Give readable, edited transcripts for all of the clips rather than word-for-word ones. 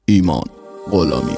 ایمان غلامی.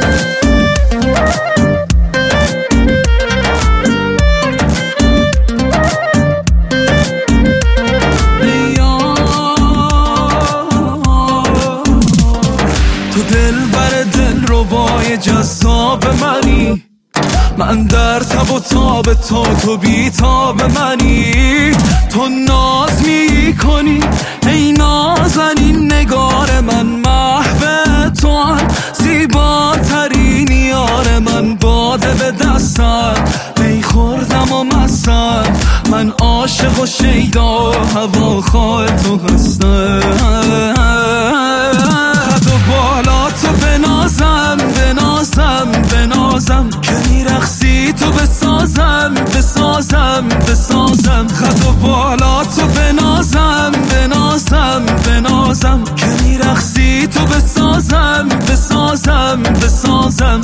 تو دل بر دل ربای جذاب منی، من در تب و تاب تو بی تاب منی. تو ناز می کنی ای نازنین نگار من، محو تو هم زیباترین یار من. باده به دستم می خوردم و مستم، من عاشق و شیدا هواخواه تو هستم. خط و بالا تو بنازم بنازم بنازم، که میرقصی تو بسازم بسازم بسازم. خط و بالا تو بنازم بنازم بنازم، که میرقصی تو بسازم بسازم بسازم.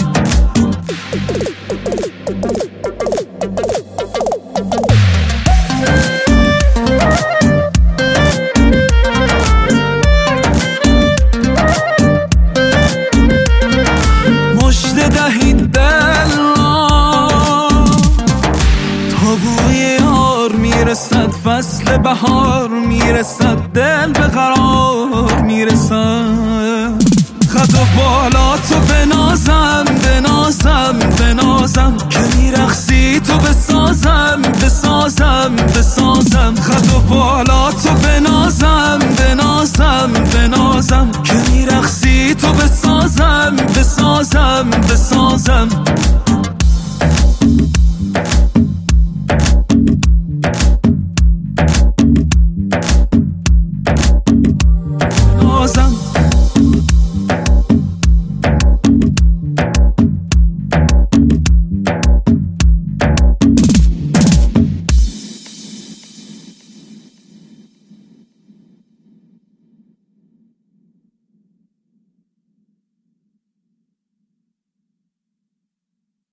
مژده دهید دل را تا بوی یار میرسد، فصل بهار میرسد، دل به قرار میرسد. خط و بالا تو بنازم بنازم بنازم، که میرقصی تو بسازم بسازم بسازم. خط و بالا